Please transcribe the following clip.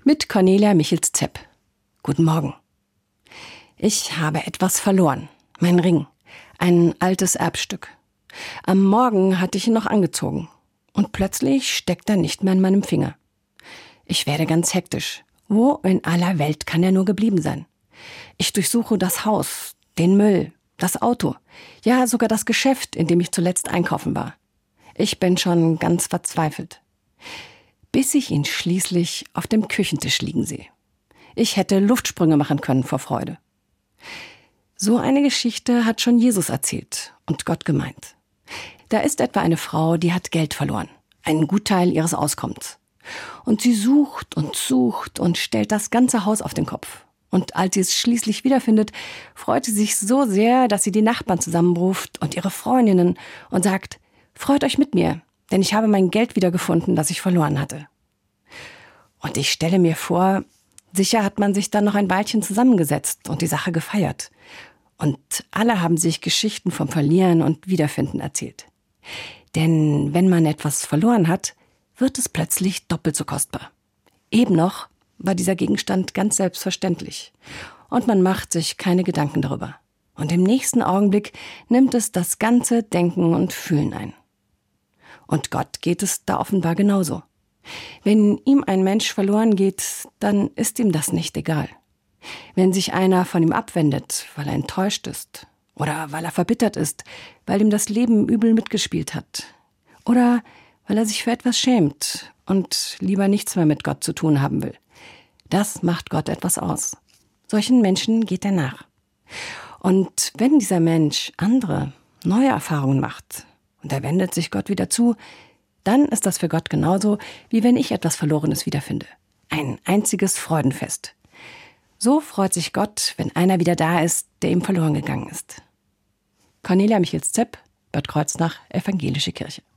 Mit Cornelia Michels-Zepp. Guten Morgen. Ich habe etwas verloren. Mein Ring. Ein altes Erbstück. Am Morgen hatte ich ihn noch angezogen. Und plötzlich steckt er nicht mehr in meinem Finger. Ich werde ganz hektisch. Wo in aller Welt kann er nur geblieben sein? Ich durchsuche das Haus, den Müll, das Auto. Ja, sogar das Geschäft, in dem ich zuletzt einkaufen war. Ich bin schon ganz verzweifelt. Bis ich ihn schließlich auf dem Küchentisch liegen sehe. Ich hätte Luftsprünge machen können vor Freude. So eine Geschichte hat schon Jesus erzählt und Gott gemeint. Da ist etwa eine Frau, die hat Geld verloren, einen Gutteil ihres Auskommens. Und sie sucht und stellt das ganze Haus auf den Kopf. Und als sie es schließlich wiederfindet, freut sie sich so sehr, dass sie die Nachbarn zusammenruft und ihre Freundinnen und sagt: Freut euch mit mir, denn ich habe mein Geld wiedergefunden, das ich verloren hatte. Und ich stelle mir vor, sicher hat man sich dann noch ein Weilchen zusammengesetzt und die Sache gefeiert. Und alle haben sich Geschichten vom Verlieren und Wiederfinden erzählt. Denn wenn man etwas verloren hat, wird es plötzlich doppelt so kostbar. Eben noch war dieser Gegenstand ganz selbstverständlich. Und man macht sich keine Gedanken darüber. Und im nächsten Augenblick nimmt es das ganze Denken und Fühlen ein. Und Gott geht es da offenbar genauso. Wenn ihm ein Mensch verloren geht, dann ist ihm das nicht egal. Wenn sich einer von ihm abwendet, weil er enttäuscht ist oder weil er verbittert ist, weil ihm das Leben übel mitgespielt hat oder weil er sich für etwas schämt und lieber nichts mehr mit Gott zu tun haben will. Das macht Gott etwas aus. Solchen Menschen geht er nach. Und wenn dieser Mensch andere, neue Erfahrungen macht und er wendet sich Gott wieder zu, dann ist das für Gott genauso, wie wenn ich etwas Verlorenes wiederfinde. Ein einziges Freudenfest. So freut sich Gott, wenn einer wieder da ist, der ihm verloren gegangen ist. Cornelia Michels-Zepp, Bad Kreuznach, Evangelische Kirche.